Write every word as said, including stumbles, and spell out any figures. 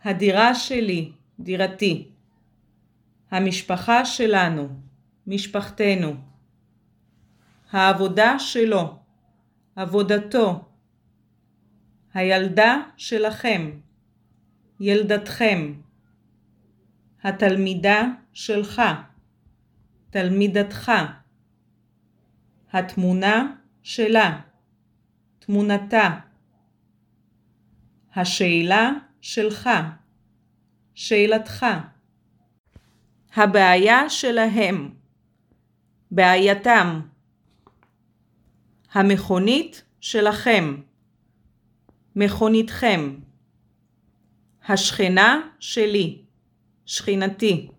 הדירה שלי, דירתי. המשפחה שלנו, משפחתנו. העבודה שלו, עבודתו. הילדה שלכם, ילדתכם. התלמידה שלך, תלמידתך. התמונה שלה, תמונתה. השאלה שלך, שאלתך. הבעיה שלהם, בעייתם. המכונית שלכם, מכוניתכם. השכנה שלי, שכנתי.